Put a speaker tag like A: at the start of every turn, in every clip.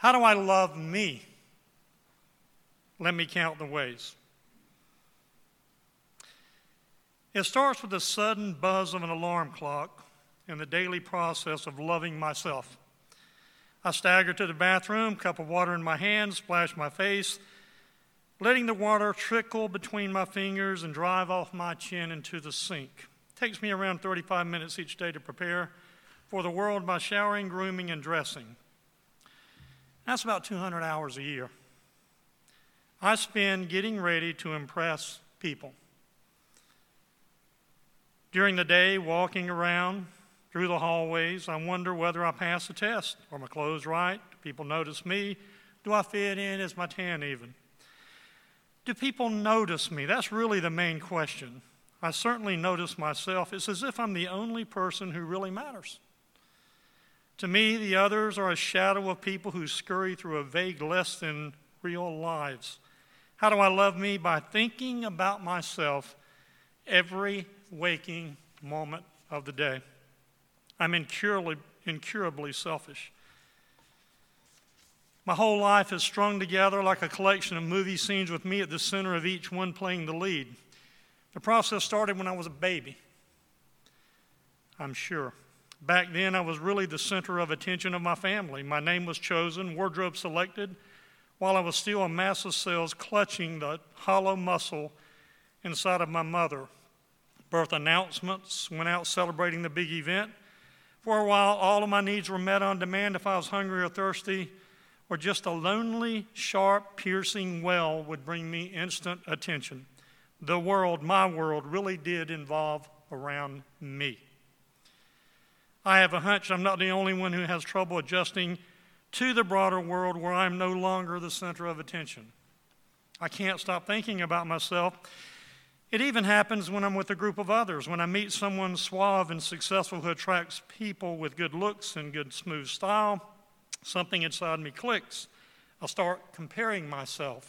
A: How do I love me? Let me count the ways. It starts with the sudden buzz of an alarm clock and the daily process of loving myself. I stagger to the bathroom, cup of water in my hand, splash my face, letting the water trickle between my fingers and drive off my chin into the sink. It takes me around 35 minutes each day to prepare for the world by showering, grooming, and dressing. That's about 200 hours a year. I spend getting ready to impress people. During the day, walking around through the hallways, I wonder whether I pass the test. Are my clothes right? Do people notice me? Do I fit in? Is my tan even? Do people notice me? That's really the main question. I certainly notice myself. It's as if I'm the only person who really matters. To me, the others are a shadow of people who scurry through a vague less than real lives. How do I love me? By thinking about myself every waking moment of the day. I'm incurably selfish. My whole life is strung together like a collection of movie scenes with me at the center of each one playing the lead. The process started when I was a baby, I'm sure. Back then, I was really the center of attention of my family. My name was chosen, wardrobe selected, while I was still a mass of cells clutching the hollow muscle inside of my mother. Birth announcements went out celebrating the big event. For a while, all of my needs were met on demand if I was hungry or thirsty, or just a lonely, sharp, piercing wail would bring me instant attention. The world, my world, really did revolve around me. I have a hunch I'm not the only one who has trouble adjusting to the broader world where I'm no longer the center of attention. I can't stop thinking about myself. It even happens when I'm with a group of others. When I meet someone suave and successful who attracts people with good looks and good smooth style, something inside me clicks. I'll start comparing myself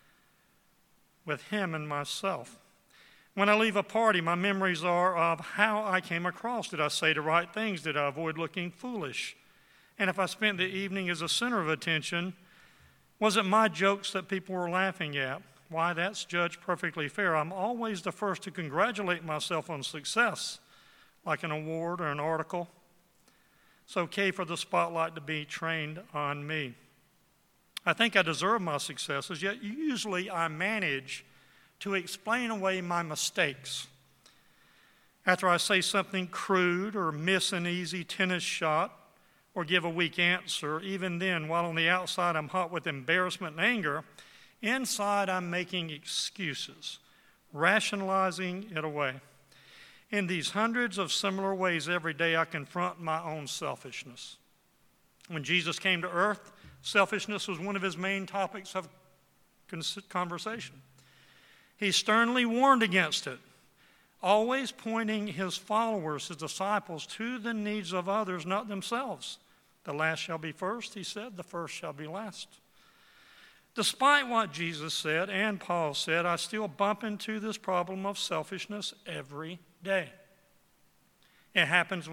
A: with him and myself. When I leave a party, my memories are of how I came across. Did I say the right things? Did I avoid looking foolish? And if I spent the evening as a center of attention, was it my jokes that people were laughing at? Why, that's judged perfectly fair. I'm always the first to congratulate myself on success, like an award or an article. It's okay for the spotlight to be trained on me. I think I deserve my successes, yet usually I manage to explain away my mistakes. After I say something crude or miss an easy tennis shot or give a weak answer, even then, while on the outside I'm hot with embarrassment and anger, inside I'm making excuses, rationalizing it away. In these hundreds of similar ways every day, I confront my own selfishness. When Jesus came to earth, selfishness was one of his main topics of conversation. He sternly warned against it, always pointing his followers, his disciples, to the needs of others, not themselves. The last shall be first, he said, the first shall be last. Despite what Jesus said and Paul said, I still bump into this problem of selfishness every day. It happens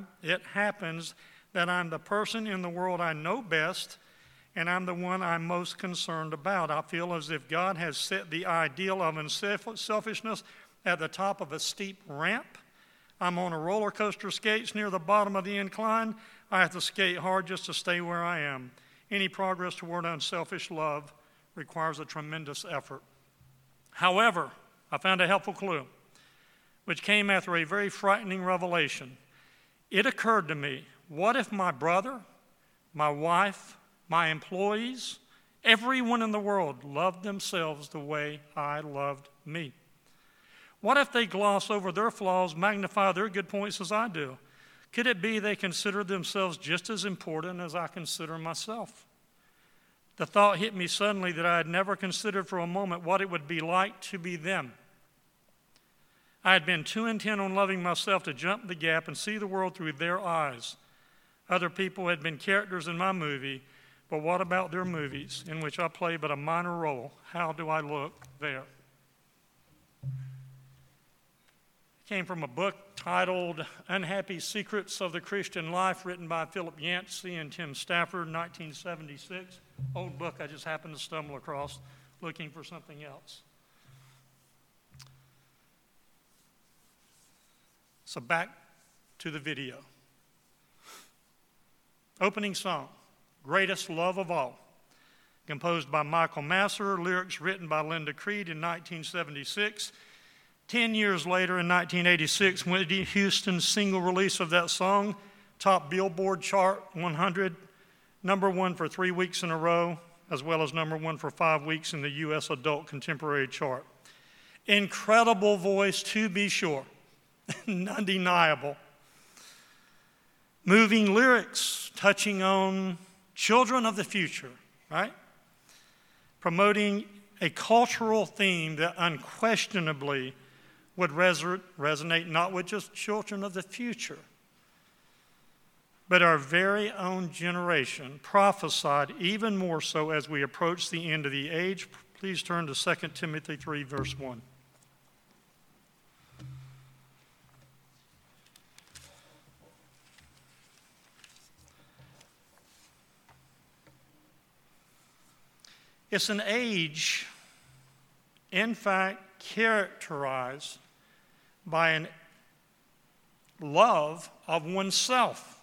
A: that I'm the person in the world I know best, and I'm the one I'm most concerned about. I feel as if God has set the ideal of unselfishness at the top of a steep ramp. I'm on a roller coaster skates near the bottom of the incline. I have to skate hard just to stay where I am. Any progress toward unselfish love requires a tremendous effort. However, I found a helpful clue, which came after a very frightening revelation. It occurred to me, what if my brother, my wife, my employees, everyone in the world loved themselves the way I loved me? What if they gloss over their flaws, magnify their good points as I do? Could it be they consider themselves just as important as I consider myself? The thought hit me suddenly that I had never considered for a moment what it would be like to be them. I had been too intent on loving myself to jump the gap and see the world through their eyes. Other people had been characters in my movie, but what about their movies in which I play but a minor role? How do I look there? Came from a book titled Unhappy Secrets of the Christian Life, written by Philip Yancey and Tim Stafford, 1976. Old book I just happened to stumble across looking for something else. So back to the video. Opening song, Greatest Love of All, composed by Michael Masser, lyrics written by Linda Creed in 1976. 10 years later, in 1986, Whitney Houston's single release of that song topped Billboard Chart 100, number one for 3 weeks in a row, as well as number one for 5 weeks in the U.S. Adult Contemporary Chart. Incredible voice, to be sure, undeniable. Moving lyrics, touching on children of the future, right? Promoting a cultural theme that unquestionably would resonate not with just children of the future, but our very own generation, prophesied even more so as we approach the end of the age. Please turn to 2 Timothy 3, verse 1. It's an age, in fact, characterized by an love of oneself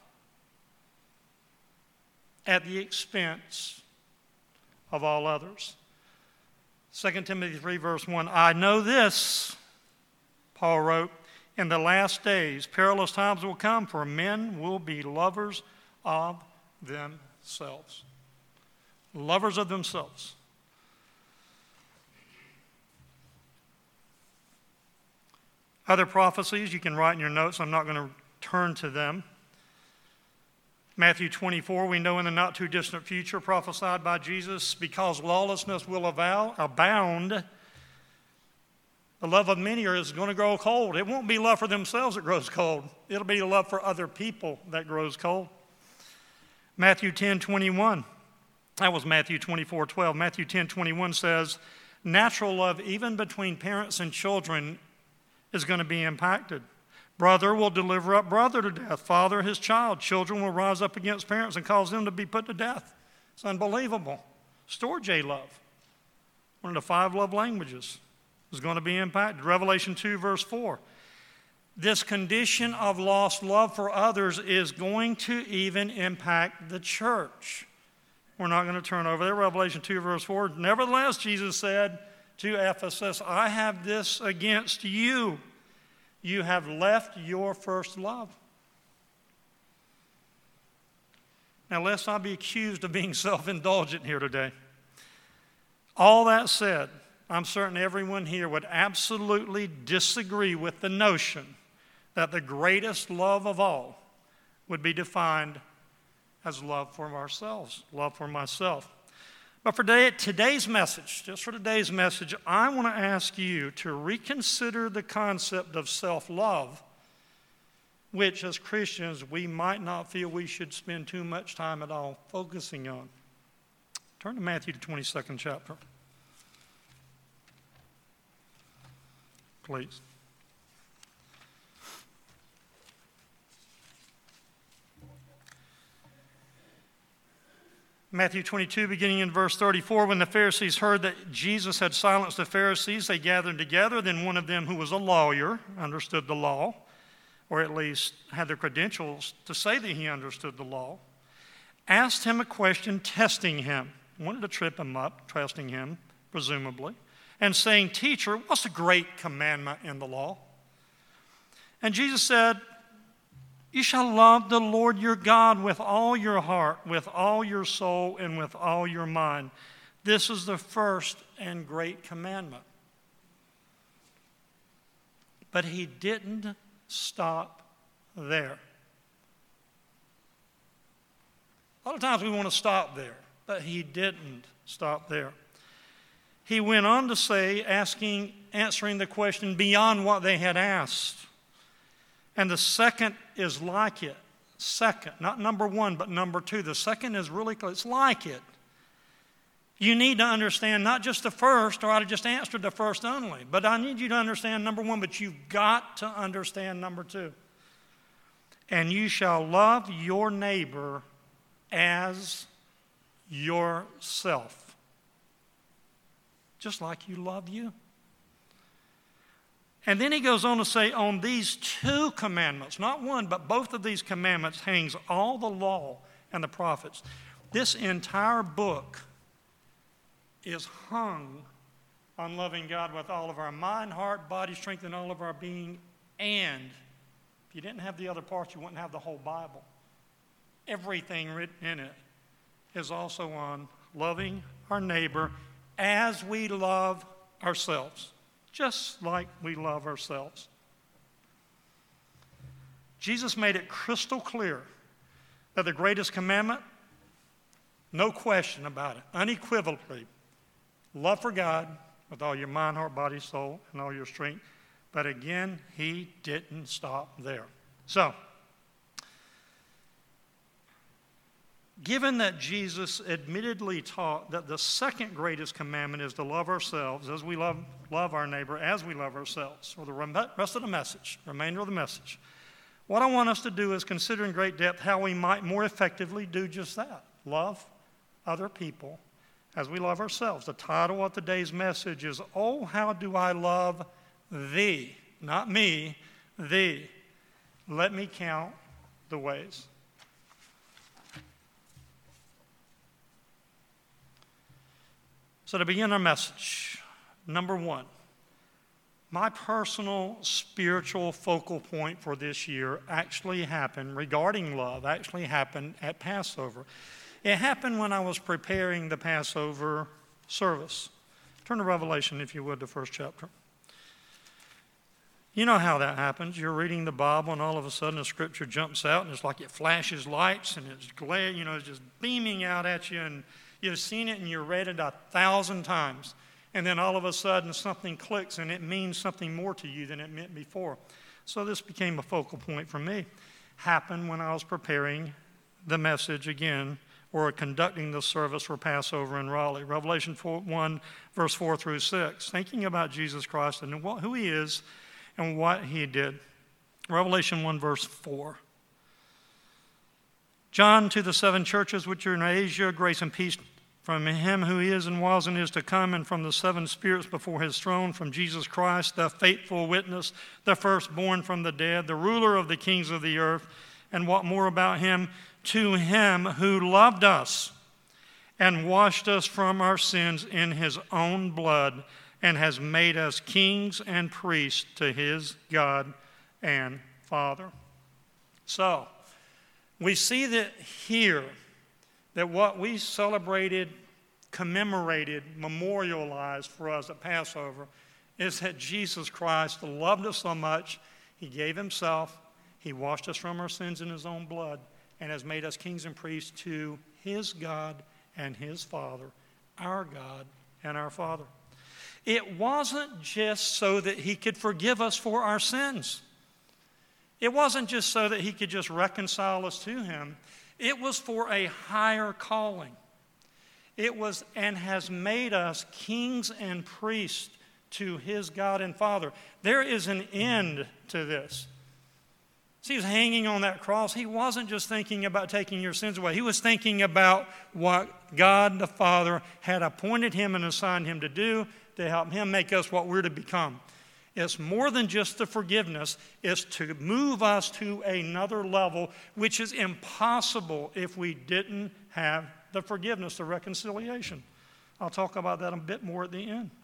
A: at the expense of all others. 2 Timothy 3, verse 1, I know this, Paul wrote, in the last days perilous times will come, for men will be lovers of themselves. Lovers of themselves. Other prophecies you can write in your notes. I'm not going to turn to them. Matthew 24, we know in the not too distant future, prophesied by Jesus, because lawlessness will abound, the love of many is going to grow cold. It won't be love for themselves that grows cold. It'll be love for other people that grows cold. Matthew 10:21, that was Matthew 24:12. Matthew 10:21 says, natural love, even between parents and children, is going to be impacted. Brother will deliver up brother to death, father his child. Children will rise up against parents and cause them to be put to death. It's unbelievable. Storge love, one of the 5 love languages, is going to be impacted. Revelation 2, verse 4. This condition of lost love for others is going to even impact the church. We're not going to turn over there. Revelation 2, verse 4. Nevertheless, Jesus said to Ephesus, I have this against you. You have left your first love. Now, lest I be accused of being self-indulgent here today. All that said, I'm certain everyone here would absolutely disagree with the notion that the greatest love of all would be defined as love for ourselves, love for myself. But for today's message, just for today's message, I want to ask you to reconsider the concept of self-love, which as Christians we might not feel we should spend too much time at all focusing on. Turn to Matthew, the 22nd chapter. Please. Matthew 22, beginning in verse 34, when the Pharisees heard that Jesus had silenced the Pharisees, they gathered together. Then one of them, who was a lawyer, understood the law, or at least had the credentials to say that he understood the law, asked him a question, testing him. Wanted to trip him up, testing him, presumably, and saying, Teacher, what's the great commandment in the law? And Jesus said, you shall love the Lord your God with all your heart, with all your soul, and with all your mind. This is the first and great commandment. But he didn't stop there. A lot of times we want to stop there, but he didn't stop there. He went on to say, answering the question beyond what they had asked. And the second is like it. Second, not number one, but number two. The second is really close. It's like it. You need to understand not just the first, or I'd have just answered the first only, but I need you to understand number one, but you've got to understand number two. And you shall love your neighbor as yourself, just like you love you. And then he goes on to say, on these two commandments, not one, but both of these commandments hangs all the law and the prophets. This entire book is hung on loving God with all of our mind, heart, body, strength, and all of our being. And if you didn't have the other parts, you wouldn't have the whole Bible. Everything written in it is also on loving our neighbor as we love ourselves, just like we love ourselves. Jesus made it crystal clear that the greatest commandment, no question about it, unequivocally, love for God with all your mind, heart, body, soul, and all your strength. But again, he didn't stop there. So, given that Jesus admittedly taught that the second greatest commandment is to love ourselves as we love our neighbor, as we love ourselves, or the rest of the message, remainder of the message, what I want us to do is consider in great depth how we might more effectively do just that, love other people as we love ourselves. The title of today's message is, Oh, How Do I Love Thee? Not me, thee. Let me count the ways. So to begin our message, number one, my personal spiritual focal point for this year actually happened, regarding love, actually happened at Passover. It happened when I was preparing the Passover service. Turn to Revelation, if you would, the first chapter. You know how that happens. You're reading the Bible, and all of a sudden a scripture jumps out, and it's like it flashes lights, and it's glare, it's just beaming out at you, and you've seen it, and you've read it 1,000 times. And then all of a sudden something clicks, and it means something more to you than it meant before. So this became a focal point for me. Happened when I was preparing the message again, or conducting the service for Passover in Raleigh. Revelation 1, verse 4 through 6. Thinking about Jesus Christ and who he is and what he did. Revelation 1, verse 4. John, to the 7 churches which are in Asia, grace and peace from him who is and was and is to come, and from the 7 spirits before his throne, from Jesus Christ, the faithful witness, the firstborn from the dead, the ruler of the kings of the earth, and what more about him? To him who loved us and washed us from our sins in his own blood, and has made us kings and priests to his God and Father. So, we see that here, that what we celebrated, commemorated, memorialized for us at Passover is that Jesus Christ loved us so much, he gave himself, he washed us from our sins in his own blood, and has made us kings and priests to his God and his Father, our God and our Father. It wasn't just so that he could forgive us for our sins. It wasn't just so that he could just reconcile us to him. It was for a higher calling. It was, and has made us kings and priests to his God and Father. There is an end to this. See, he was hanging on that cross. He wasn't just thinking about taking your sins away. He was thinking about what God the Father had appointed him and assigned him to do to help him make us what we're to become. It's more than just the forgiveness. It's to move us to another level, which is impossible if we didn't have the forgiveness, the reconciliation. I'll talk about that a bit more at the end.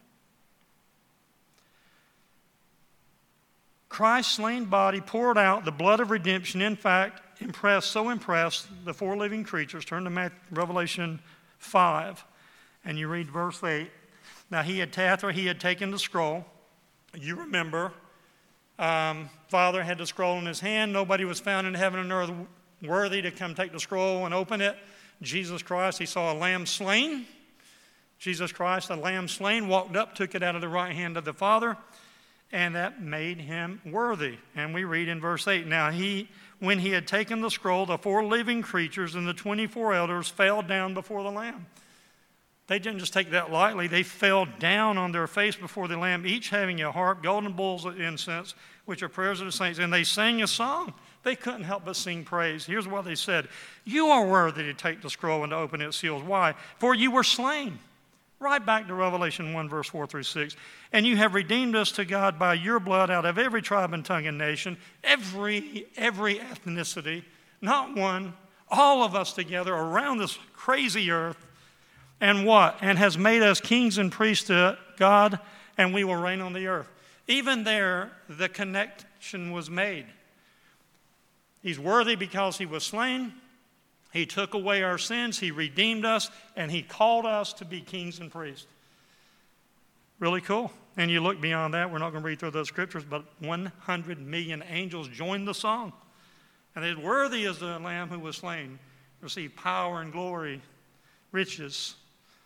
A: Christ's slain body poured out the blood of redemption. In fact, so impressed the 4 living creatures. Turn to Revelation 5, and you read verse 8. Now he had taken the scroll. You remember, Father had the scroll in his hand. Nobody was found in heaven and earth worthy to come take the scroll and open it. Jesus Christ, he saw a lamb slain. Jesus Christ, a lamb slain, walked up, took it out of the right hand of the Father, and that made him worthy. And we read in verse 8, now when he had taken the scroll, the 4 living creatures and the 24 elders fell down before the Lamb. They didn't just take that lightly. They fell down on their face before the Lamb, each having a harp, golden bowls of incense, which are prayers of the saints. And they sang a song. They couldn't help but sing praise. Here's what they said. You are worthy to take the scroll and to open its seals. Why? For you were slain. Right back to Revelation 1, verse 4 through 6. And you have redeemed us to God by your blood out of every tribe and tongue and nation, every ethnicity, not one, all of us together around this crazy earth. And what? And has made us kings and priests to God, and we will reign on the earth. Even there, the connection was made. He's worthy because he was slain. He took away our sins, he redeemed us, and he called us to be kings and priests. Really cool. And you look beyond that, we're not going to read through those scriptures, but 100 million angels joined the song. And they said, worthy is the Lamb who was slain, received power and glory, riches.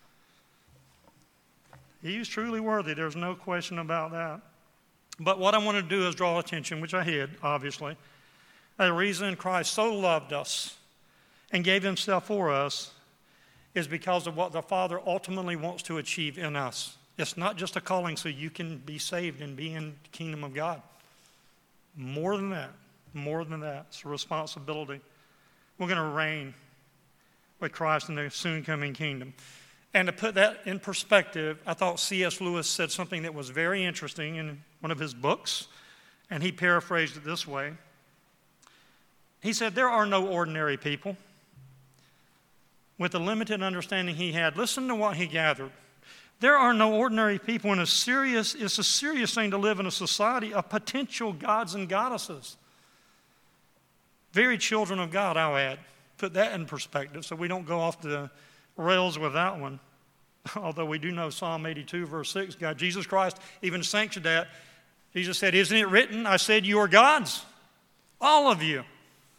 A: He is truly worthy, there's no question about that. But what I want to do is draw attention, which I hid, obviously. The reason Christ so loved us and gave himself for us is because of what the Father ultimately wants to achieve in us. It's not just a calling so you can be saved and be in the kingdom of God. More than that, it's a responsibility. We're going to reign with Christ in the soon coming kingdom. And to put that in perspective, I thought C.S. Lewis said something that was very interesting in one of his books, and he paraphrased it this way. He said, there are no ordinary people. With the limited understanding he had, listen to what he gathered. There are no ordinary people, and it's a serious thing to live in a society of potential gods and goddesses. Very children of God, I'll add. Put that in perspective so we don't go off the rails with that one. Although we do know Psalm 82, verse 6, God, Jesus Christ even sanctioned that. Jesus said, isn't it written, I said you are gods, all of you.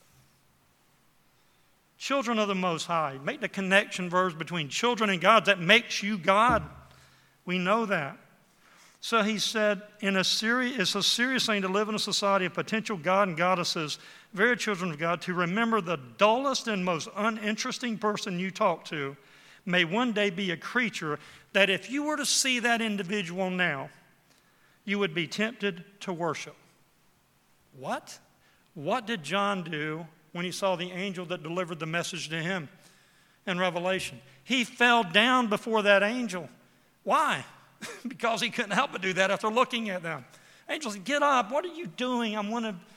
A: Children of the Most High. Make the connection verbs between children and God. That makes you God. We know that. So he said, it's a serious thing to live in a society of potential God and goddesses, very children of God, to remember the dullest and most uninteresting person you talk to may one day be a creature that if you were to see that individual now, you would be tempted to worship. What? What did John do when he saw the angel that delivered the message to him in Revelation? He fell down before that angel. Why? Because he couldn't help but do that after looking at them. Angels said, get up. What are you doing? I'm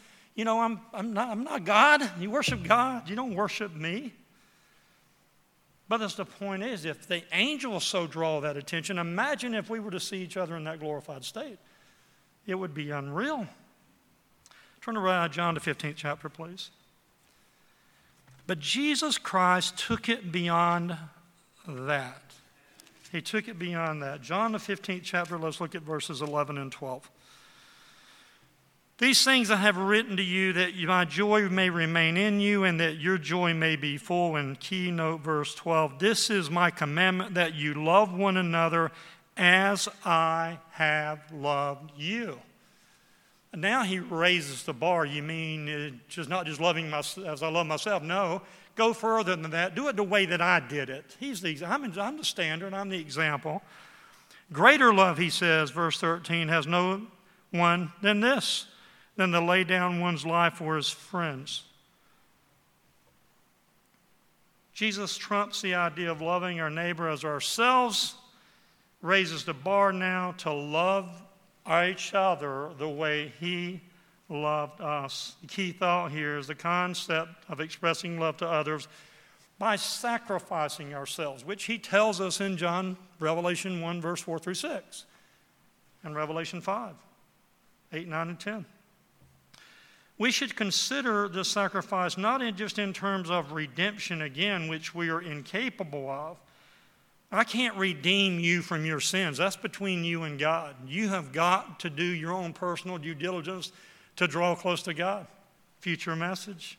A: not God. You worship God. You don't worship me. But as the point is, if the angels so draw that attention, imagine if we were to see each other in that glorified state. It would be unreal. Turn to John the 15th chapter, please. But Jesus Christ took it beyond that. He took it beyond that. John the 15th chapter, let's look at verses 11 and 12. These things I have written to you that my joy may remain in you and that your joy may be full. And keynote verse 12, this is my commandment that you love one another as I have loved you. Now he raises the bar. You mean just not just loving myself as I love myself? No, go further than that. Do it the way that I did it. I'm the standard. I'm the example. Greater love, he says, verse 13, has no one than this, than to lay down one's life for his friends. Jesus trumps the idea of loving our neighbor as ourselves, raises the bar now to love each other the way he loved us. The key thought here is the concept of expressing love to others by sacrificing ourselves, which he tells us in Revelation 1, verse 4 through 6, and Revelation 5, 8, 9, and 10. We should consider the sacrifice not just in terms of redemption again, which we are incapable of. I can't redeem you from your sins. That's between you and God. You have got to do your own personal due diligence to draw close to God. Future message.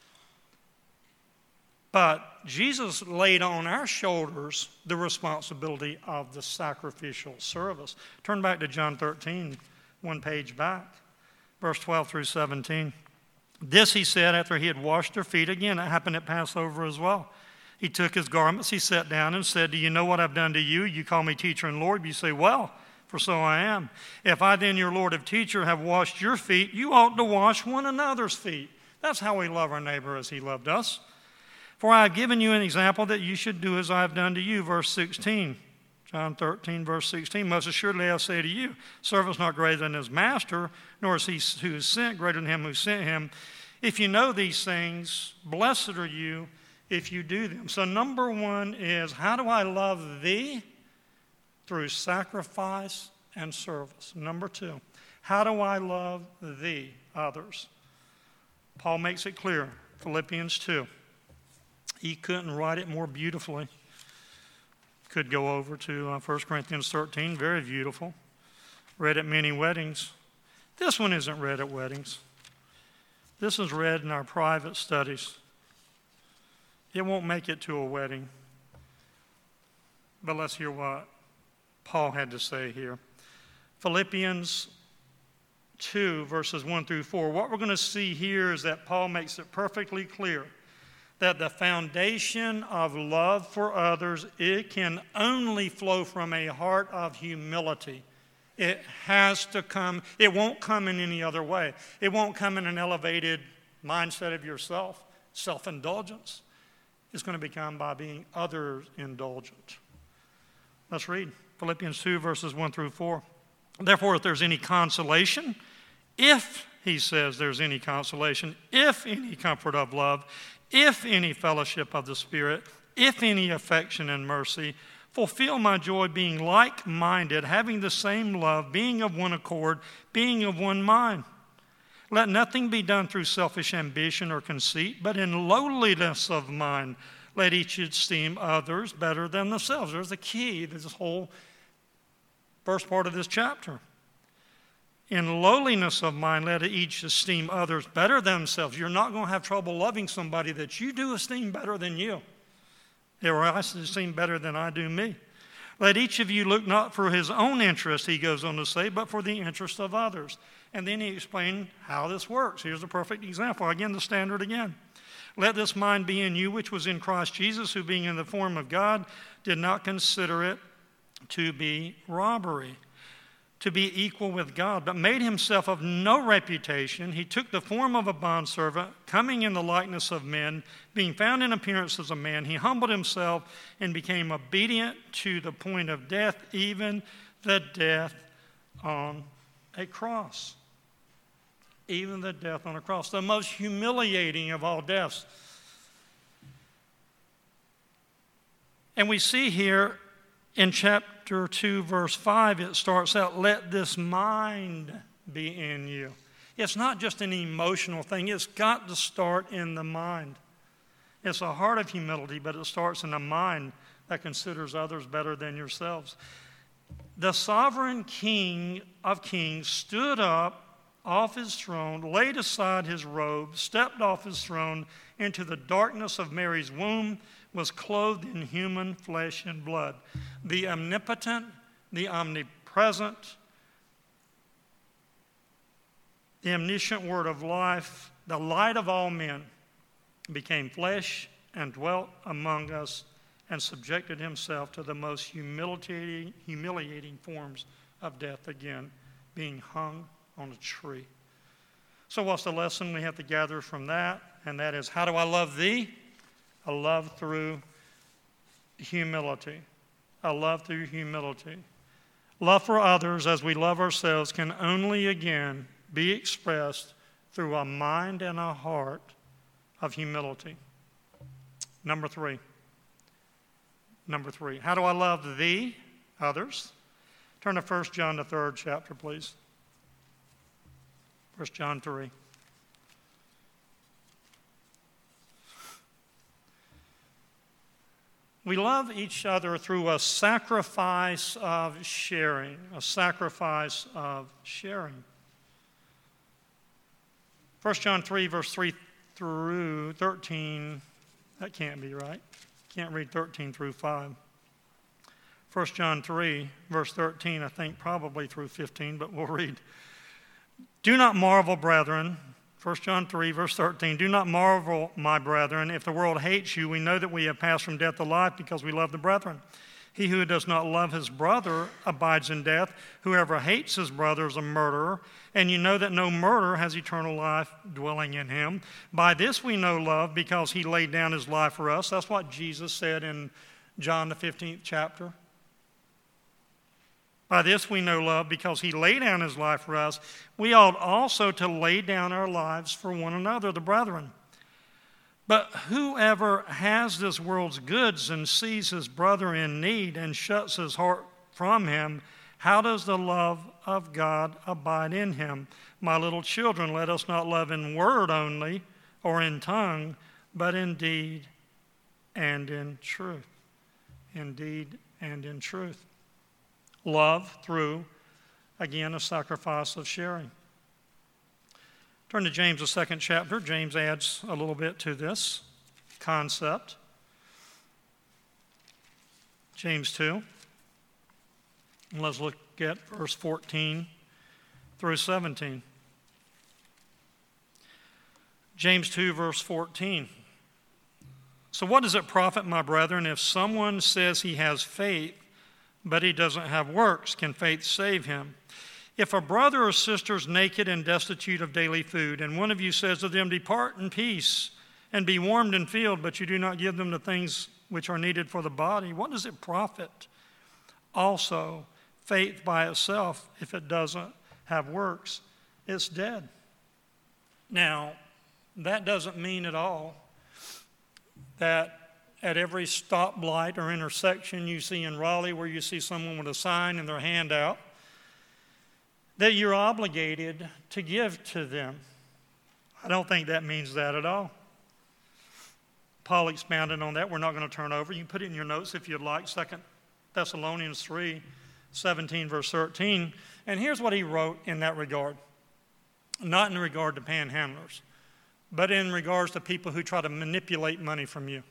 A: But Jesus laid on our shoulders the responsibility of the sacrificial service. Turn back to John 13, one page back, verse 12 through 17. This he said after he had washed their feet. Again, that happened at Passover as well. He took his garments, he sat down and said, do you know what I've done to you? You call me teacher and Lord. You say, well, for so I am. If I then, your Lord and teacher, have washed your feet, you ought to wash one another's feet. That's how we love our neighbor as he loved us. For I have given you an example that you should do as I have done to you. Verse 16, John 13, verse 16. Most assuredly I say to you, servant's not greater than his master, nor is he who is sent greater than him who sent him. If you know these things, blessed are you if you do them. So number one is, how do I love thee? Through sacrifice and service. Number two, how do I love thee, others? Paul makes it clear, Philippians 2. He couldn't write it more beautifully. Could go over to 1 Corinthians 13, very beautiful. Read at many weddings. This one isn't read at weddings. This is read in our private studies. It won't make it to a wedding. But let's hear what Paul had to say here. Philippians 2, verses 1 through 4. What we're going to see here is that Paul makes it perfectly clear that the foundation of love for others, it can only flow from a heart of humility. It has to come. It won't come in any other way. It won't come in an elevated mindset of yourself, self-indulgence. It's going to become by being other-indulgent. Let's read Philippians 2, verses 1 through 4. Therefore, if there's any consolation, if, he says, there's any consolation, if any comfort of love, if any fellowship of the Spirit, if any affection and mercy, fulfill my joy being like-minded, having the same love, being of one accord, being of one mind. Let nothing be done through selfish ambition or conceit, but in lowliness of mind, let each esteem others better than themselves. There's the key to this whole first part of this chapter. In lowliness of mind, let each esteem others better than themselves. You're not going to have trouble loving somebody that you do esteem better than you. Or I esteem better than I do me. Let each of you look not for his own interest, he goes on to say, but for the interest of others. And then he explained how this works. Here's a perfect example. Again, the standard again. Let this mind be in you, which was in Christ Jesus, who being in the form of God, did not consider it to be robbery, to be equal with God, but made himself of no reputation. He took the form of a bondservant, coming in the likeness of men, being found in appearance as a man. He humbled himself and became obedient to the point of death, even the death on a cross. Even the death on a cross, the most humiliating of all deaths. And we see here in chapter 2, verse 5, it starts out, let this mind be in you. It's not just an emotional thing. It's got to start in the mind. It's a heart of humility, but it starts in a mind that considers others better than yourselves. The sovereign King of kings stood up off his throne, laid aside his robe, stepped off his throne into the darkness of Mary's womb, was clothed in human flesh and blood. The omnipotent, the omnipresent, the omniscient word of life, the light of all men, became flesh and dwelt among us and subjected himself to the most humiliating forms of death again, being hung on a tree. So what's the lesson we have to gather from that? And that is, how do I love thee? I love through humility. I love through humility. Love for others as we love ourselves can only again be expressed through a mind and a heart of humility. Number three. How do I love thee, others? Turn to 1 John, the 3rd chapter, please. 1 John 3. We love each other through a sacrifice of sharing. A sacrifice of sharing. 1 John 3, verse 3 through 13. That can't be right. Can't read 13 through 5. 1 John 3, verse 13, I think probably through 15, but we'll read. Do not marvel, brethren, 1 John 3, verse 13, do not marvel, my brethren, if the world hates you. We know that we have passed from death to life because we love the brethren. He who does not love his brother abides in death. Whoever hates his brother is a murderer. And you know that no murderer has eternal life dwelling in him. By this we know love, because he laid down his life for us. That's what Jesus said in John the 15th chapter. By this we know love, because he laid down his life for us. We ought also to lay down our lives for one another, the brethren. But whoever has this world's goods and sees his brother in need and shuts his heart from him, how does the love of God abide in him? My little children, let us not love in word only or in tongue, but in deed and in truth. In deed and in truth. Love through, again, a sacrifice of sharing. Turn to James, the second chapter. James adds a little bit to this concept. James 2. And let's look at verse 14 through 17. James 2, verse 14. So what does it profit, my brethren, if someone says he has faith, but he doesn't have works? Can faith save him? If a brother or sister is naked and destitute of daily food, and one of you says to them, depart in peace and be warmed and filled, but you do not give them the things which are needed for the body, what does it profit? Also, faith by itself, if it doesn't have works, it's dead. Now, that doesn't mean at all that at every stoplight or intersection you see in Raleigh where you see someone with a sign and their hand out, that you're obligated to give to them. I don't think that means that at all. Paul expounded on that. We're not going to turn over. You can put it in your notes if you'd like. 2 Thessalonians 3, 17, verse 13. And here's what he wrote in that regard. Not in regard to panhandlers, but in regards to people who try to manipulate money from you.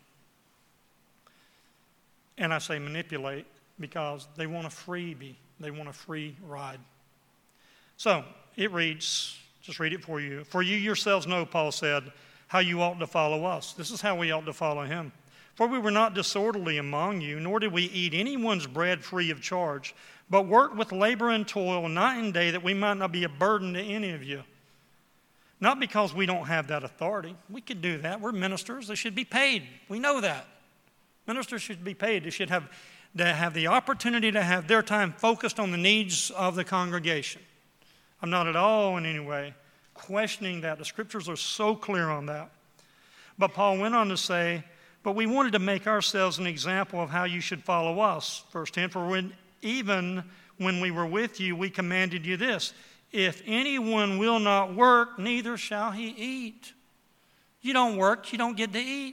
A: And I say manipulate because they want a freebie. They want a free ride. So it reads, just read it for you. For you yourselves know, Paul said, how you ought to follow us. This is how we ought to follow him. For we were not disorderly among you, nor did we eat anyone's bread free of charge, but worked with labor and toil night and day, that we might not be a burden to any of you. Not because we don't have that authority. We could do that. We're ministers. They should be paid. We know that. Ministers should be paid. They should have the opportunity to have their time focused on the needs of the congregation. I'm not at all in any way questioning that. The scriptures are so clear on that. But Paul went on to say, but we wanted to make ourselves an example of how you should follow us. Verse 10, for even when we were with you, we commanded you this, if anyone will not work, neither shall he eat. You don't work, you don't get to eat.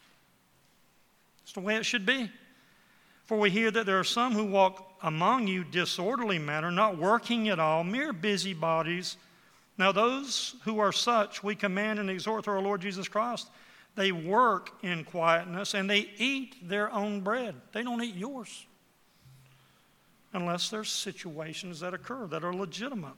A: It's the way it should be. For we hear that there are some who walk among you disorderly manner, not working at all, mere busybodies. Now those who are such, we command and exhort through our Lord Jesus Christ. They work in quietness and they eat their own bread. They don't eat yours. Unless there's situations that occur that are legitimate.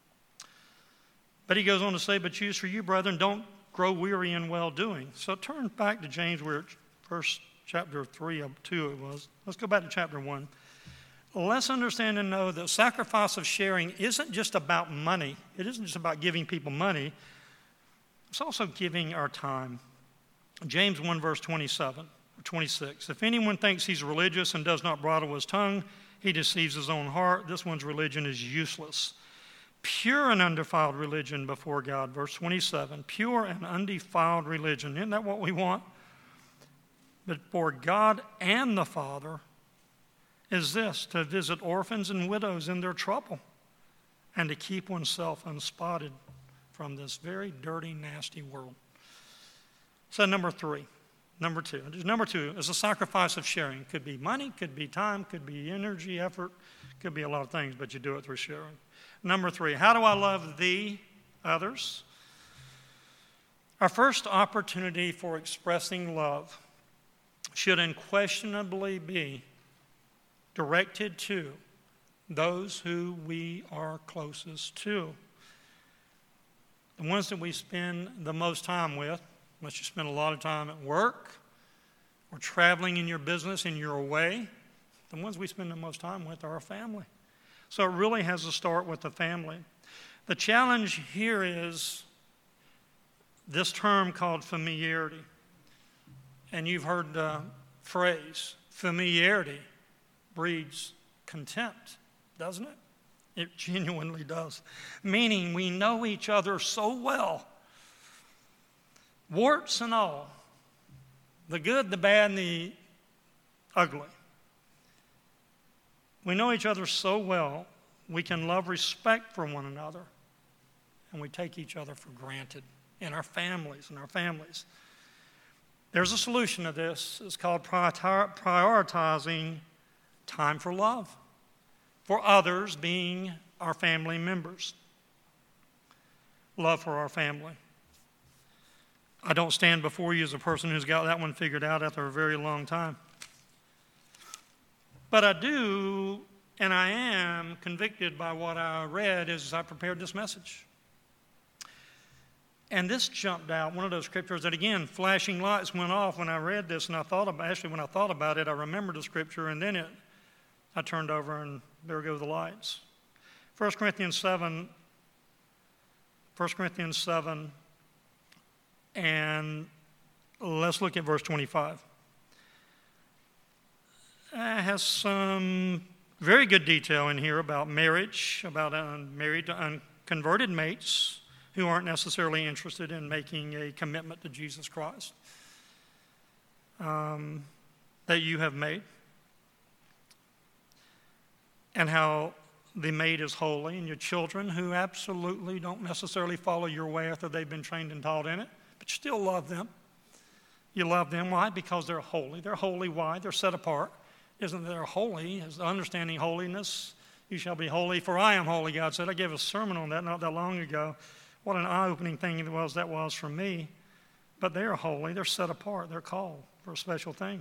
A: But he goes on to say, but choose for you, brethren, don't grow weary in well-doing. So turn back to James, where first chapter 3 of 2 it was. Let's go back to chapter 1. Let's understand and know that sacrifice of sharing isn't just about money. It isn't just about giving people money. It's also giving our time. James 1 verse 27 or 26. If anyone thinks he's religious and does not bridle his tongue, he deceives his own heart. This one's religion is useless. Pure and undefiled religion before God. Verse 27. Pure and undefiled religion. Isn't that what we want? But for God and the Father is this, to visit orphans and widows in their trouble and to keep oneself unspotted from this very dirty, nasty world. So number two is a sacrifice of sharing. Could be money, could be time, could be energy, effort, could be a lot of things, but you do it through sharing. Number 3, how do I love thee, others? Our first opportunity for expressing love should unquestionably be directed to those who we are closest to. the ones that we spend the most time with, unless you spend a lot of time at work or traveling in your business and you're away, the ones we spend the most time with are our family. So it really has to start with the family. The challenge here is this term called familiarity. And you've heard the phrase, familiarity breeds contempt, doesn't it? It genuinely does. Meaning we know each other so well, warts and all, the good, the bad, and the ugly. We know each other so well, we can love respect for one another, and we take each other for granted in our families. There's a solution to this. It's called prioritizing time for love, for others being our family members. Love for our family. I don't stand before you as a person who's got that one figured out after a very long time. But I do, and I am convicted by what I read as I prepared this message. And this jumped out, one of those scriptures that, again, flashing lights went off when I read this, and when I thought about it, I remembered the scripture, and then I turned over, and there go the lights. 1 Corinthians 7, and let's look at verse 25. It has some very good detail in here about marriage, about unmarried to unconverted mates who aren't necessarily interested in making a commitment to Jesus Christ that you have made, and how the mate is holy, and your children who absolutely don't necessarily follow your way after they've been trained and taught in it, but you still love them. You love them. Why? Because they're holy. They're holy. Why? They're set apart. Isn't they're holy? Is understanding holiness. You shall be holy, for I am holy, God said. I gave a sermon on that not that long ago. What an eye-opening thing that was for me. But they are holy. They're set apart. They're called for a special thing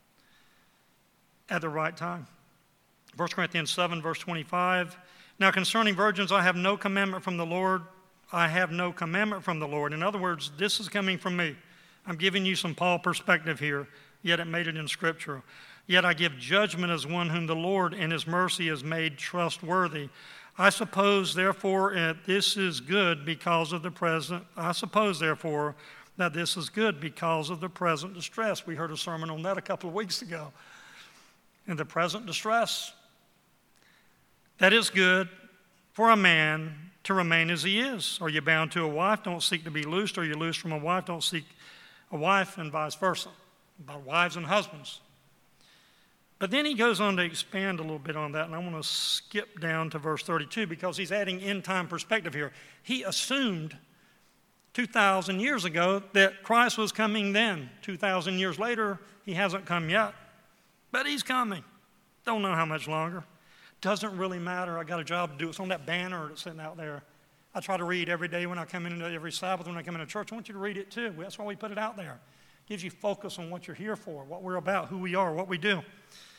A: at the right time. 1 Corinthians 7, verse 25. Now concerning virgins, I have no commandment from the Lord. I have no commandment from the Lord. In other words, this is coming from me. I'm giving you some Paul perspective here, yet it made it in Scripture. Yet I give judgment as one whom the Lord in his mercy has made trustworthy. I suppose, therefore, that this is good because of the present. I suppose, therefore, that this is good because of the present distress. We heard a sermon on that a couple of weeks ago. In the present distress, that is good for a man to remain as he is. Are you bound to a wife? Don't seek to be loosed. Are you loosed from a wife? Don't seek a wife, and vice versa. About wives and husbands. But then he goes on to expand a little bit on that, and I want to skip down to verse 32 because he's adding end-time perspective here. He assumed 2,000 years ago that Christ was coming then. 2,000 years later, he hasn't come yet, but he's coming. Don't know how much longer. Doesn't really matter. I got a job to do. It's on that banner that's sitting out there. I try to read every day when I come in, every Sabbath when I come into church. I want you to read it too. That's why we put it out there. It gives you focus on what you're here for, what we're about, who we are, what we do.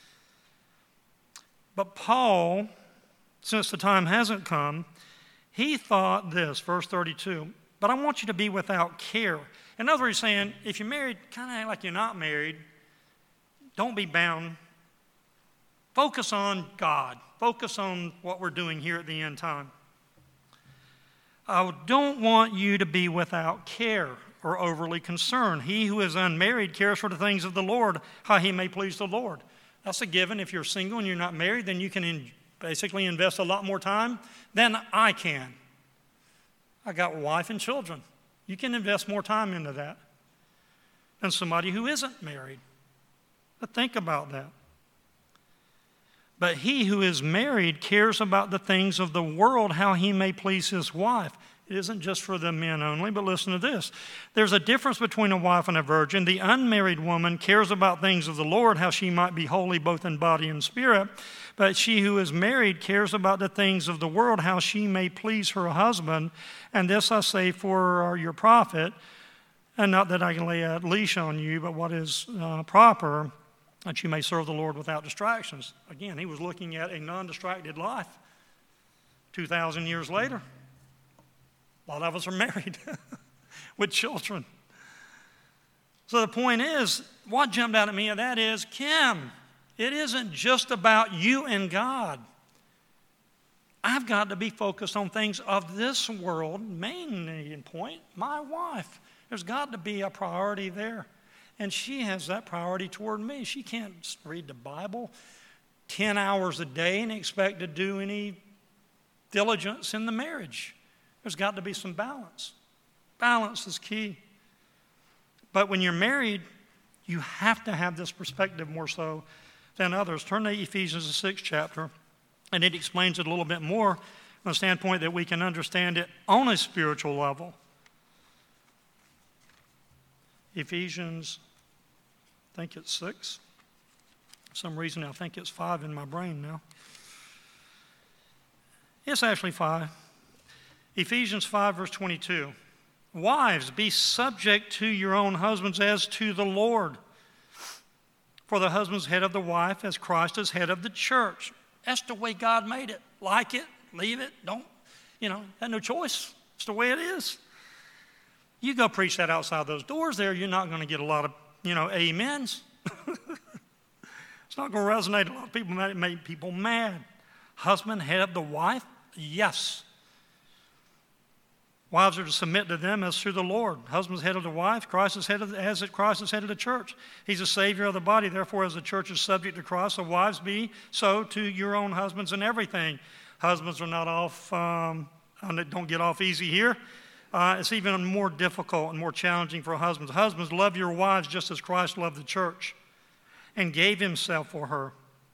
A: But Paul, since the time hasn't come, he thought this, verse 32, but I want you to be without care. In other words, he's saying, if you're married, kind of act like you're not married. Don't be bound. Focus on God. Focus on what we're doing here at the end time. I don't want you to be without care or overly concerned. He who is unmarried cares for the things of the Lord, how he may please the Lord. That's a given. If you're single and you're not married, then you can basically invest a lot more time than I can. I got a wife and children. You can invest more time into that than somebody who isn't married. But think about that. But he who is married cares about the things of the world, how he may please his wife. It isn't just for the men only, but listen to this. There's a difference between a wife and a virgin. The unmarried woman cares about things of the Lord, how she might be holy both in body and spirit. But she who is married cares about the things of the world, how she may please her husband. And this I say for your profit, and not that I can lay a leash on you, but what is proper, that you may serve the Lord without distractions. Again, he was looking at a non-distracted life 2,000 years later. A lot of us are married with children. So the point is, what jumped out at me of that is, Kim, it isn't just about you and God. I've got to be focused on things of this world, mainly in point, my wife. There's got to be a priority there. And she has that priority toward me. She can't read the Bible 10 hours a day and expect to do any diligence in the marriage. There's got to be some balance. Balance is key. But when you're married, you have to have this perspective more so than others. Turn to Ephesians, the 6th chapter, and it explains it a little bit more from the standpoint that we can understand it on a spiritual level. Ephesians, I think it's 6. For some reason, I think it's 5 in my brain now. It's actually 5. Ephesians 5, verse 22. Wives, be subject to your own husbands as to the Lord. For the husband's head of the wife, as Christ is head of the church. That's the way God made it. Like it, leave it, don't, had no choice. It's the way it is. You go preach that outside those doors there, you're not going to get a lot of, amens. It's not going to resonate. A lot of people make people mad. Husband, head of the wife, yes. Wives are to submit to them as to the Lord. Husband's head of the wife, Christ is head of the church. He's a Savior of the body. Therefore, as the church is subject to Christ, so wives be so to your own husbands in everything. Husbands are not off, don't get off easy here. It's even more difficult and more challenging for husbands. Husbands, love your wives just as Christ loved the church and gave himself for her.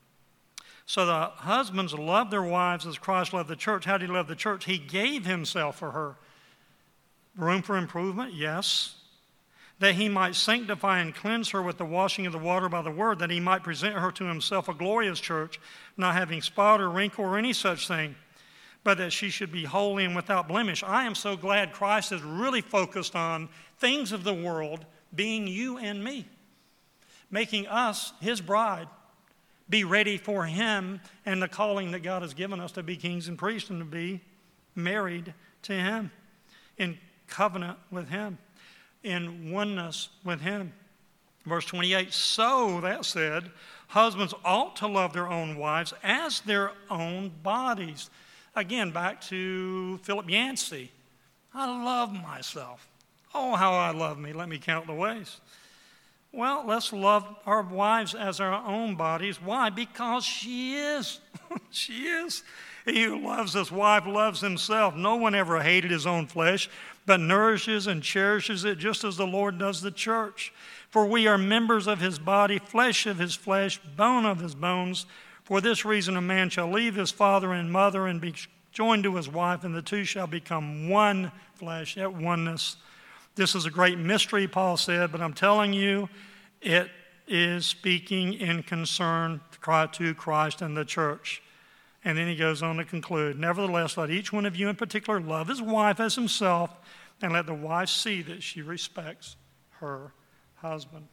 A: So the husbands love their wives as Christ loved the church. How did he love the church? He gave himself for her. Room for improvement? Yes. That he might sanctify and cleanse her with the washing of the water by the word, that he might present her to himself a glorious church, not having spot or wrinkle or any such thing, but that she should be holy and without blemish. I am so glad Christ is really focused on things of the world being you and me, making us, his bride, be ready for him and the calling that God has given us to be kings and priests and to be married to him in covenant with him, in oneness with him. Verse 28, so that said, husbands ought to love their own wives as their own bodies. Again, back to Philip Yancey. I love myself. Oh, how I love me. Let me count the ways. Well, let's love our wives as our own bodies. Why? Because she is. She is. He who loves his wife loves himself. No one ever hated his own flesh, but nourishes and cherishes it just as the Lord does the church. For we are members of his body, flesh of his flesh, bone of his bones. For this reason a man shall leave his father and mother and be joined to his wife, and the two shall become one flesh, at oneness. This is a great mystery, Paul said, but I'm telling you, it is speaking in concern to Christ and the church. And then he goes on to conclude, nevertheless, let each one of you in particular love his wife as himself, and let the wife see that she respects her husband.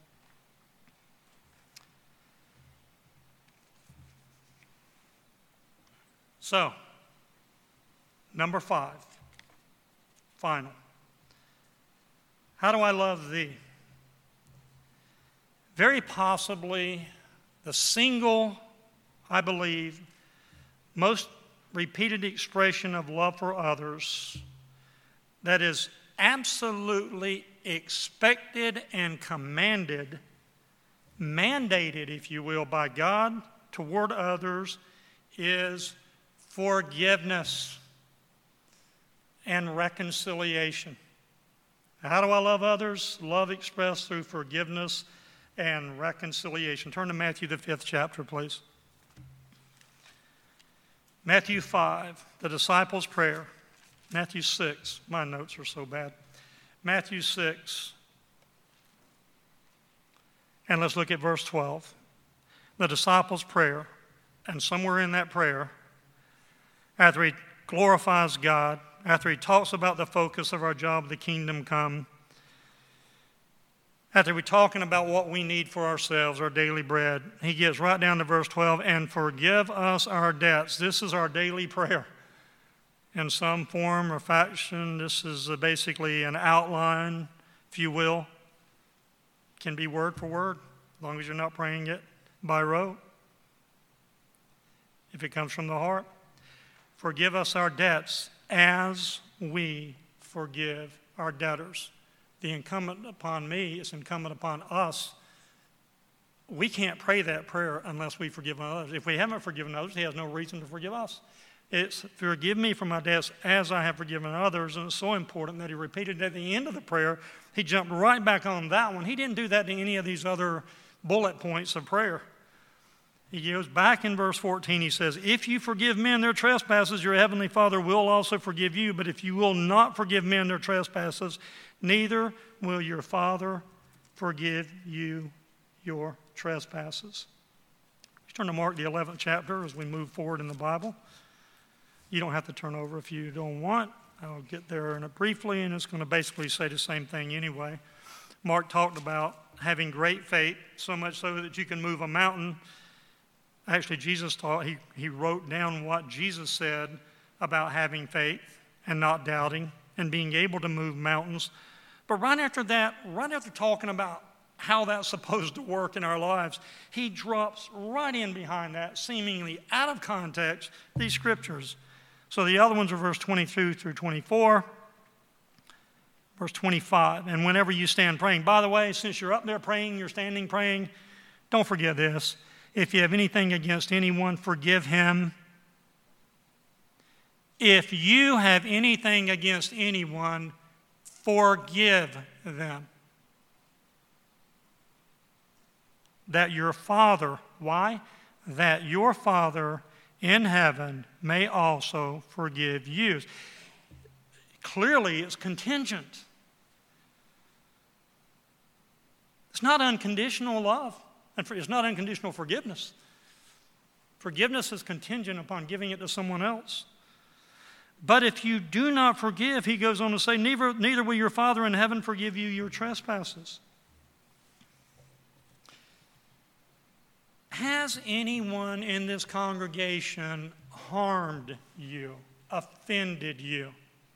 A: So, number 5, final. How do I love thee? Very possibly the single, I believe, most repeated expression of love for others that is absolutely expected and commanded, mandated, if you will, by God toward others is forgiveness and reconciliation. How do I love others? Love expressed through forgiveness and reconciliation. Turn to Matthew, the 5th chapter, please. Matthew 5, the disciples' prayer. Matthew 6, my notes are so bad. Matthew 6, and let's look at verse 12. The disciples' prayer, and somewhere in that prayer, after he glorifies God, after he talks about the focus of our job, the kingdom come, after we're talking about what we need for ourselves, our daily bread, he gets right down to verse 12, and forgive us our debts. This is our daily prayer. in some form or fashion. This is basically an outline, if you will. Can be word for word, as long as you're not praying it by rote. If it comes from the heart, forgive us our debts as we forgive our debtors. The incumbent upon me is incumbent upon us. We can't pray that prayer unless we forgive others. If we haven't forgiven others, he has no reason to forgive us. It's forgive me for my debts as I have forgiven others. And it's so important that he repeated at the end of the prayer. He jumped right back on that one. He didn't do that to any of these other bullet points of prayer. He goes back in verse 14. He says, if you forgive men their trespasses, your heavenly Father will also forgive you. But if you will not forgive men their trespasses, neither will your Father forgive you your trespasses. Let's turn to Mark, the 11th chapter, as we move forward in the Bible. You don't have to turn over if you don't want. I'll get there in it briefly, and it's going to basically say the same thing anyway. Mark talked about having great faith, so much so that you can move a mountain. Actually, Jesus taught, he wrote down what Jesus said about having faith and not doubting and being able to move mountains. But right after that, right after talking about how that's supposed to work in our lives, he drops right in behind that, seemingly out of context, these scriptures. So the other ones are verse 22 through 24, verse 25. And whenever you stand praying, by the way, since you're up there praying, you're standing praying, don't forget this. If you have anything against anyone, forgive him. If you have anything against anyone, forgive them. That your Father, why? That your Father in heaven may also forgive you. Clearly, it's contingent. It's not unconditional love, and it's not unconditional forgiveness. Forgiveness is contingent upon giving it to someone else. But if you do not forgive, he goes on to say, neither will your Father in heaven forgive you your trespasses. Has anyone in this congregation harmed you, offended you,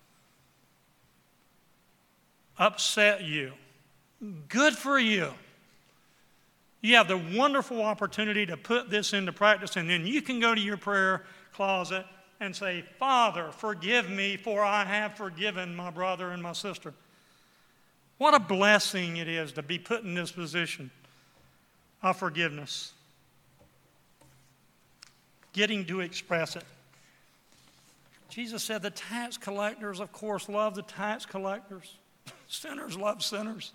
A: upset you? Good for you. You have the wonderful opportunity to put this into practice, and then you can go to your prayer closet and say, Father, forgive me, for I have forgiven my brother and my sister. What a blessing it is to be put in this position of forgiveness. Getting to express it. Jesus said the tax collectors, of course, love the tax collectors. Sinners love sinners.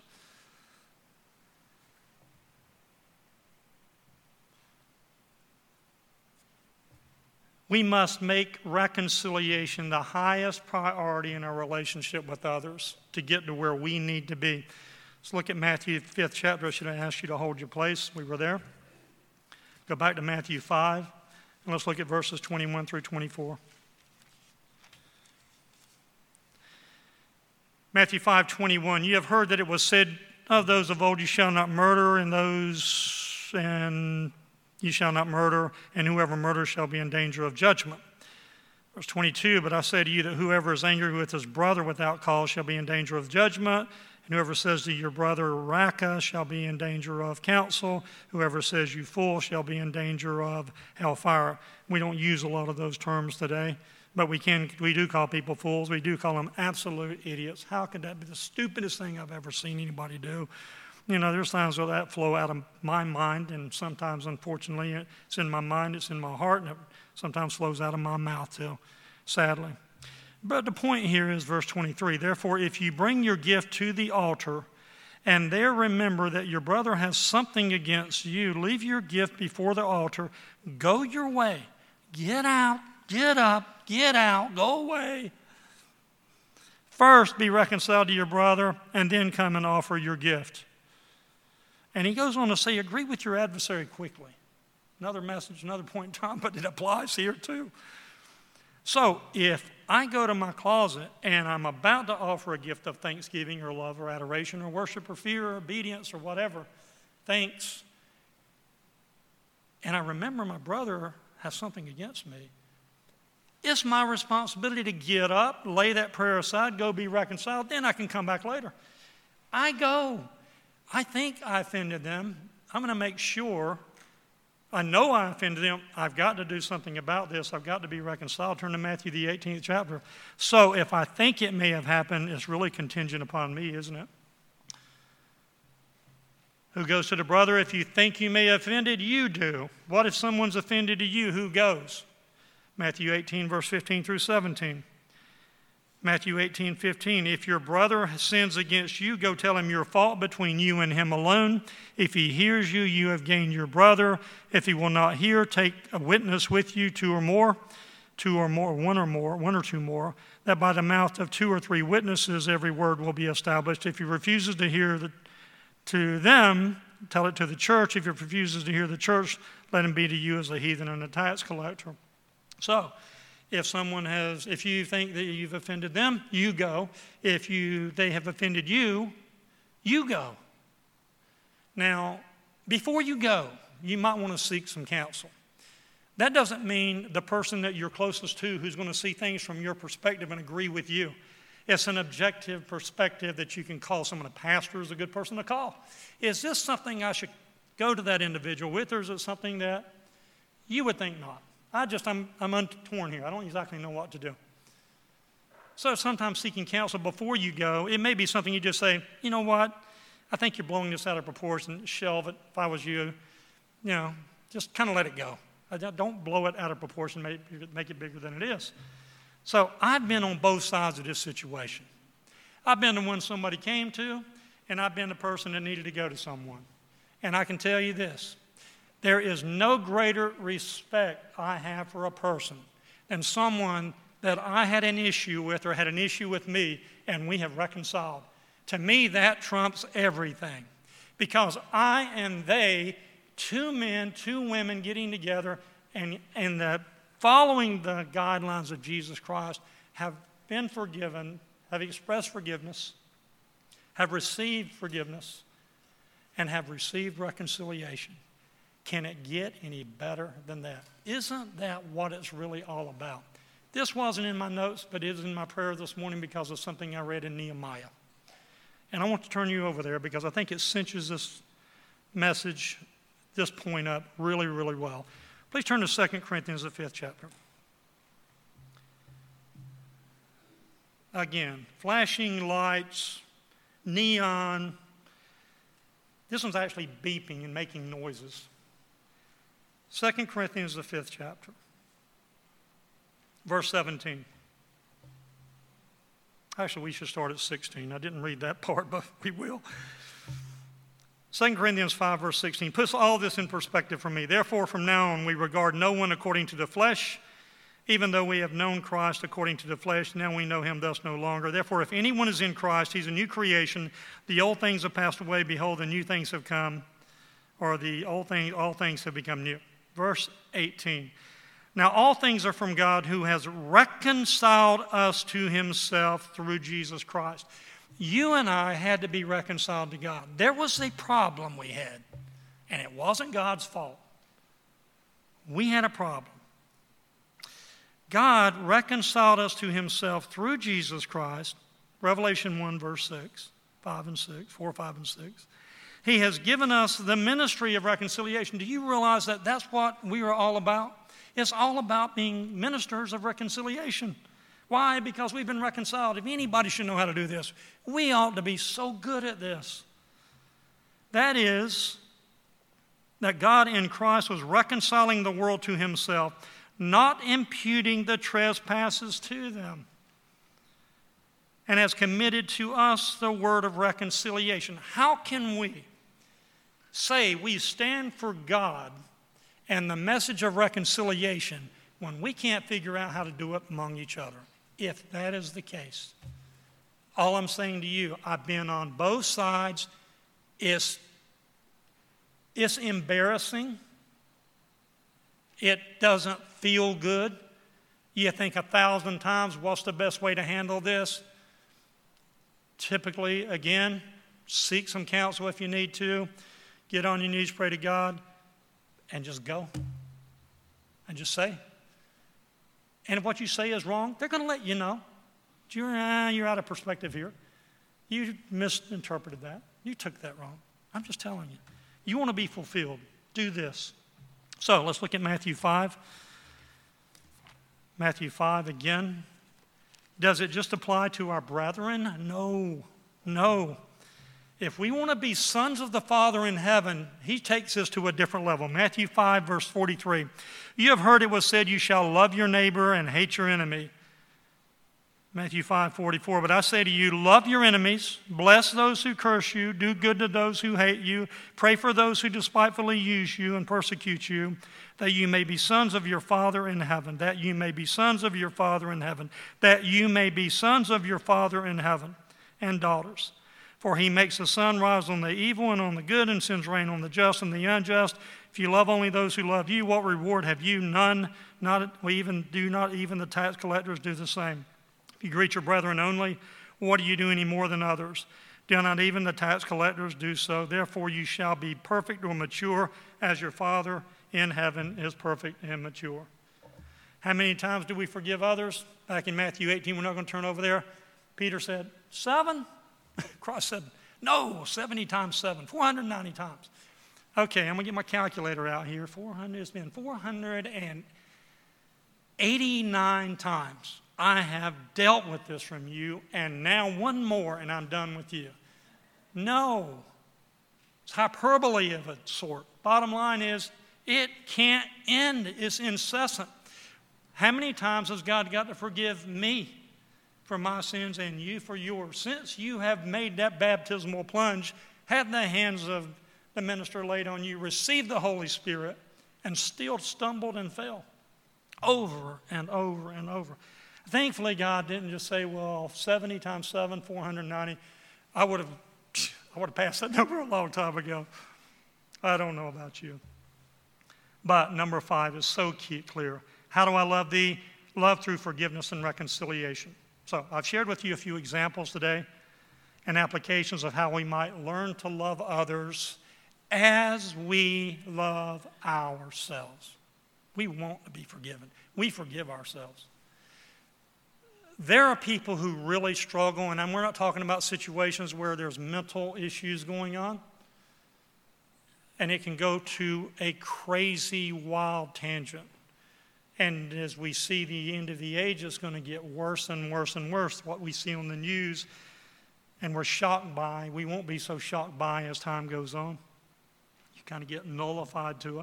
A: We must make reconciliation the highest priority in our relationship with others to get to where we need to be. Let's look at Matthew 5th chapter. I should have asked you to hold your place. We were there. Go back to Matthew 5. And let's look at verses 21 through 24. Matthew 5:21. You have heard that it was said of those of old, you shall not murder, and you shall not murder, and whoever murders shall be in danger of judgment. Verse 22. But I say to you that whoever is angry with his brother without cause shall be in danger of judgment. And whoever says to your brother, Raca, shall be in danger of counsel. Whoever says you fool shall be in danger of hellfire. We don't use a lot of those terms today, but we do call people fools. We do call them absolute idiots. How could that be the stupidest thing I've ever seen anybody do? You know, there's times where that flow out of my mind, and sometimes, unfortunately, it's in my mind, it's in my heart, and it sometimes flows out of my mouth too, sadly. But the point here is verse 23. Therefore, if you bring your gift to the altar and there remember that your brother has something against you, leave your gift before the altar, go your way. Get out, get up, get out, go away. First, be reconciled to your brother, and then come and offer your gift. And he goes on to say, agree with your adversary quickly. Another message, another point in time, but it applies here too. So if I go to my closet and I'm about to offer a gift of thanksgiving or love or adoration or worship or fear or obedience or whatever, thanks, and I remember my brother has something against me, It's my responsibility to get up, lay that prayer aside, go be reconciled. Then I can come back later. I go. I think I offended them. I'm going to make sure. I know I offended them. I've got to do something about this. I've got to be reconciled. Turn to Matthew, the 18th chapter. So if I think it may have happened, it's really contingent upon me, isn't it? Who goes to the brother? If you think you may have offended, you do. What if someone's offended to you? Who goes? Matthew 18, verse 15 through 17. Matthew 18, 15. If your brother sins against you, go tell him your fault between you and him alone. If he hears you, you have gained your brother. If he will not hear, take a witness with you, one or two more, that by the mouth of 2 or 3 witnesses every word will be established. If he refuses to hear to them, tell it to the church. If he refuses to hear the church, let him be to you as a heathen and a tax collector. So, if you think that you've offended them, you go. If they have offended you, you go. Now, before you go, you might want to seek some counsel. That doesn't mean the person that you're closest to who's going to see things from your perspective and agree with you. It's an objective perspective that you can call someone. A pastor is a good person to call. Is this something I should go to that individual with, or is it something that you would think not? I'm untorn here. I don't exactly know what to do. So sometimes seeking counsel before you go, it may be something you just say, you know what, I think you're blowing this out of proportion. Shelve it. If I was you, just kind of let it go. Don't blow it out of proportion, make it bigger than it is. So I've been on both sides of this situation. I've been the one somebody came to, and I've been the person that needed to go to someone. And I can tell you this. There is no greater respect I have for a person than someone that I had an issue with or had an issue with me and we have reconciled. To me, that trumps everything. Because I and they, 2 men, 2 women getting together and following the guidelines of Jesus Christ, have been forgiven, have expressed forgiveness, have received forgiveness, and have received reconciliation. Can it get any better than that? Isn't that what it's really all about? This wasn't in my notes, but it is in my prayer this morning because of something I read in Nehemiah. And I want to turn you over there because I think it cinches this message, this point up really, really well. Please turn to 2 Corinthians, the 5th chapter. Again, flashing lights, neon. This one's actually beeping and making noises. 2 Corinthians, the 5th chapter, verse 17. Actually, we should start at 16. I didn't read that part, but we will. 2 Corinthians 5, verse 16. Puts all this in perspective for me. Therefore, from now on, we regard no one according to the flesh. Even though we have known Christ according to the flesh, now we know him thus no longer. Therefore, if anyone is in Christ, he's a new creation. The old things have passed away. Behold, the new things have come. Or all things have become new. Verse 18. Now all things are from God who has reconciled us to himself through Jesus Christ. You and I had to be reconciled to God. There was a problem we had, and it wasn't God's fault. We had a problem. God reconciled us to himself through Jesus Christ. Revelation 1, verse 6, 5 and 6, 4, 5, and 6. He has given us the ministry of reconciliation. Do you realize that that's what we are all about? It's all about being ministers of reconciliation. Why? Because we've been reconciled. If anybody should know how to do this, we ought to be so good at this. That is, that God in Christ was reconciling the world to himself, not imputing the trespasses to them, and has committed to us the word of reconciliation. How can we say we stand for God and the message of reconciliation when we can't figure out how to do it among each other? If that is the case, all I'm saying to you, I've been on both sides. It's embarrassing. It doesn't feel good. You think 1,000 times, what's the best way to handle this? Typically, again, seek some counsel if you need to. Get on your knees, pray to God, and just go. And just say. And if what you say is wrong, they're going to let you know. You're out of perspective here. You misinterpreted that. You took that wrong. I'm just telling you. You want to be fulfilled. Do this. So let's look at Matthew 5. Matthew 5 again. Does it just apply to our brethren? No. If we want to be sons of the Father in heaven, he takes us to a different level. Matthew 5, verse 43. You have heard it was said, you shall love your neighbor and hate your enemy. Matthew 5:44, but I say to you, love your enemies, bless those who curse you, do good to those who hate you, pray for those who despitefully use you and persecute you, that you may be sons of your Father in heaven, that you may be sons of your Father in heaven, that you may be sons of your Father in heaven and daughters. For he makes the sun rise on the evil and on the good and sends rain on the just and the unjust. If you love only those who love you, what reward have you? None, not even the tax collectors do the same. If you greet your brethren only, what do you do any more than others? Do not even the tax collectors do so? Therefore you shall be perfect or mature as your Father in heaven is perfect and mature. How many times do we forgive others? Back in Matthew 18, we're not going to turn over there. Peter said, 7? Christ said, no, 70 times 7, 490 times. Okay, I'm going to get my calculator out here. 400 has been 489 times. I have dealt with this from you, and now one more, and I'm done with you. No. It's hyperbole of a sort. Bottom line is, it can't end. It's incessant. How many times has God got to forgive me for my sins and you for yours? Since you have made that baptismal plunge, had the hands of the minister laid on you, received the Holy Spirit, and still stumbled and fell over and over and over. Thankfully, God didn't just say, well, 70 times 7, 490. I would have passed that number a long time ago. I don't know about you. But number 5 is so clear. How do I love thee? Love through forgiveness and reconciliation. So I've shared with you a few examples today and applications of how we might learn to love others as we love ourselves. We want to be forgiven. We forgive ourselves. There are people who really struggle, and we're not talking about situations where there's mental issues going on, and it can go to a crazy, wild tangent. And as we see the end of the age, it's going to get worse and worse and worse. What we see on the news and we're shocked by, we won't be so shocked by as time goes on. You kind of get nullified to it.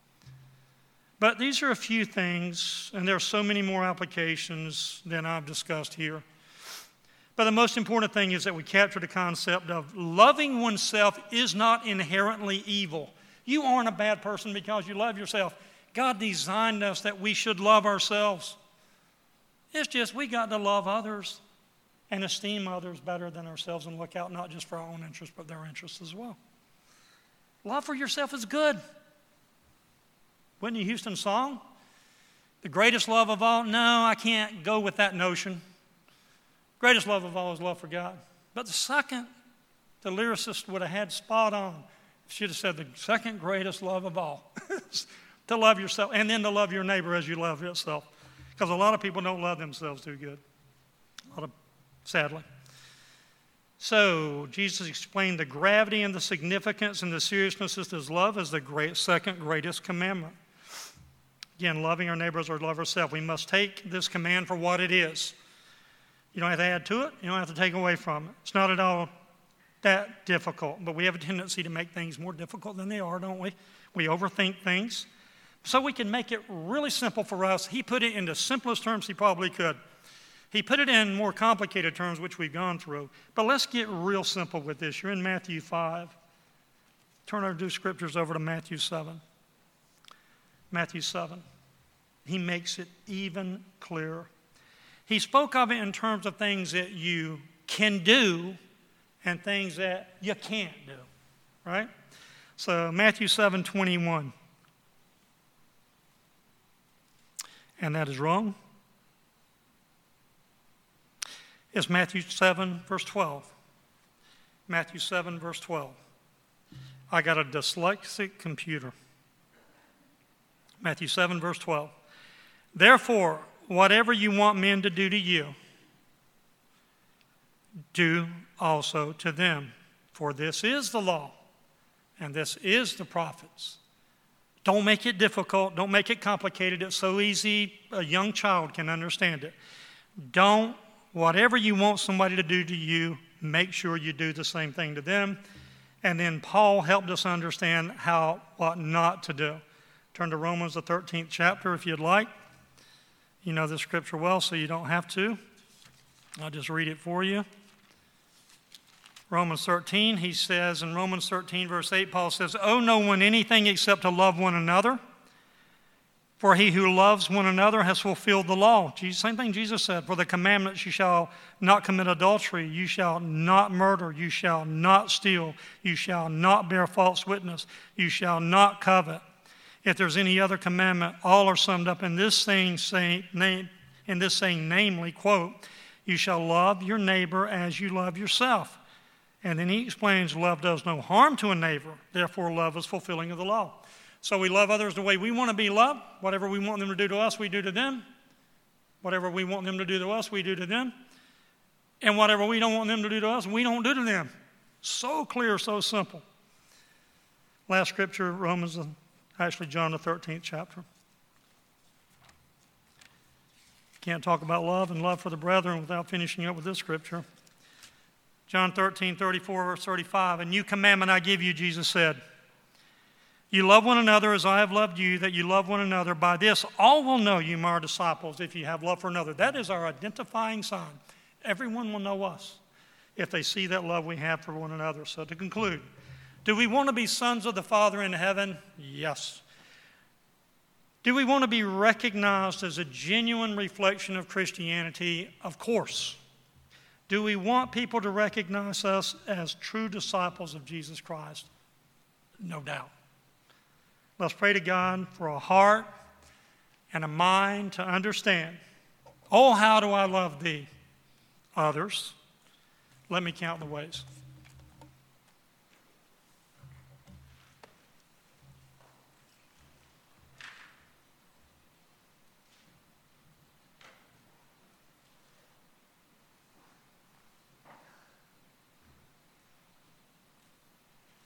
A: But these are a few things, and there are so many more applications than I've discussed here. But the most important thing is that we capture the concept of loving oneself is not inherently evil. You aren't a bad person because you love yourself. God designed us that we should love ourselves. It's just we got to love others and esteem others better than ourselves and look out not just for our own interests, but their interests as well. Love for yourself is good. Whitney Houston's song, the greatest love of all? No, I can't go with that notion. Greatest love of all is love for God. But the second, the lyricist would have had spot on. She'd have said the second greatest love of all. To love yourself, and then to love your neighbor as you love yourself. Because a lot of people don't love themselves too good. Sadly. So, Jesus explained the gravity and the significance and the seriousness of his love as the second greatest commandment. Again, loving our neighbors or love ourselves. We must take this command for what it is. You don't have to add to it. You don't have to take away from it. It's not at all that difficult. But we have a tendency to make things more difficult than they are, don't we? We overthink things. So we can make it really simple for us. He put it in the simplest terms he probably could. He put it in more complicated terms, which we've gone through. But let's get real simple with this. You're in Matthew 5. Turn our two scriptures over to Matthew 7. Matthew 7. He makes it even clearer. He spoke of it in terms of things that you can do and things that you can't do, right? So Matthew 7:21. And that is wrong. It's Matthew 7, verse 12. Matthew 7, verse 12. I got a dyslexic computer. Matthew 7, verse 12. Therefore, whatever you want men to do to you, do also to them. For this is the law, and this is the prophets. Don't make it difficult. Don't make it complicated. It's so easy, a young child can understand it. Whatever you want somebody to do to you, make sure you do the same thing to them. And then Paul helped us understand what not to do. Turn to Romans, the 13th chapter, if you'd like. You know the scripture well, so you don't have to. I'll just read it for you. Romans 13, he says, in Romans 13, verse 8, Paul says, "Owe no one anything except to love one another. For he who loves one another has fulfilled the law." Same thing Jesus said. "For the commandments, you shall not commit adultery, you shall not murder, you shall not steal, you shall not bear false witness, you shall not covet. If there's any other commandment, all are summed up in this saying, namely, quote, you shall love your neighbor as you love yourself. And then he explains, love does no harm to a neighbor. Therefore, love is fulfilling of the law. So we love others the way we want to be loved. Whatever we want them to do to us, we do to them. Whatever we want them to do to us, we do to them. And whatever we don't want them to do to us, we don't do to them. So clear, so simple. Last scripture, John the 13th chapter. Can't talk about love and love for the brethren without finishing up with this scripture. John 13, 34, verse 35, "A new commandment I give you," Jesus said. "You love one another as I have loved you, that you love one another. By this all will know you are disciples, if you have love for another." That is our identifying sign. Everyone will know us if they see that love we have for one another. So to conclude, do we want to be sons of the Father in heaven? Yes. Do we want to be recognized as a genuine reflection of Christianity? Of course. Do we want people to recognize us as true disciples of Jesus Christ? No doubt. Let's pray to God for a heart and a mind to understand. Oh, how do I love thee? Others. Let me count the ways.